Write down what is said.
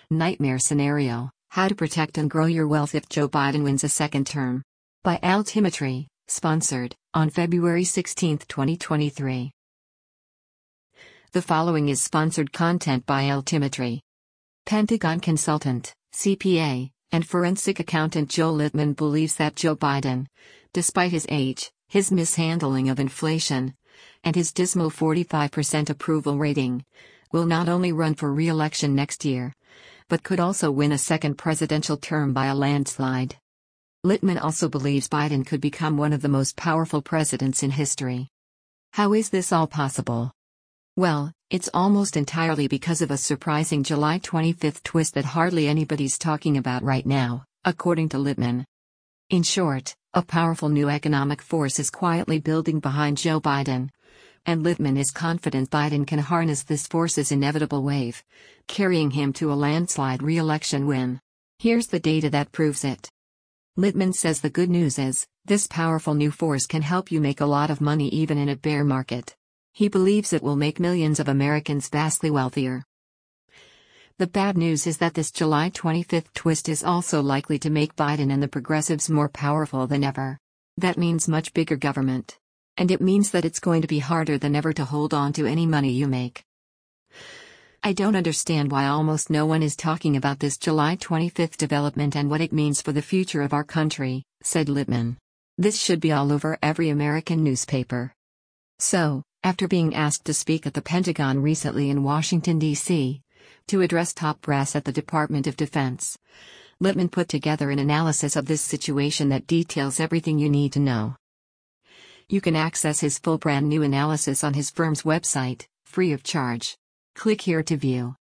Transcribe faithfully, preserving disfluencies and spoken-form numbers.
Nightmare Scenario: How to Protect and Grow Your Wealth If Joe Biden Wins a Second Term. By Altimetry, sponsored, on February sixteenth, twenty twenty-three. The following is sponsored content by Altimetry. Pentagon consultant, C P A, and forensic accountant Joe Littman believes that Joe Biden, despite his age, his mishandling of inflation, and his dismal forty-five percent approval rating, will not only run for re-election next year, but could also win a second presidential term by a landslide. Littman also believes Biden could become one of the most powerful presidents in history. How is this all possible? Well, it's almost entirely because of a surprising July twenty-fifth twist that hardly anybody's talking about right now, according to Littman. In short, a powerful new economic force is quietly building behind Joe Biden, and Littman is confident Biden can harness this force's inevitable wave, carrying him to a landslide re-election win. Here's the data that proves it. Littman says the good news is, this powerful new force can help you make a lot of money even in a bear market. He believes it will make millions of Americans vastly wealthier. The bad news is that this July twenty-fifth twist is also likely to make Biden and the progressives more powerful than ever. That means much bigger government. And it means that it's going to be harder than ever to hold on to any money you make. I don't understand why almost no one is talking about this July twenty-fifth development and what it means for the future of our country, said Littman. This should be all over every American newspaper. So, after being asked to speak at the Pentagon recently in Washington, D C, to address top brass at the Department of Defense, Littman put together an analysis of this situation that details everything you need to know. You can access his full brand new analysis on his firm's website, free of charge. Click here to view.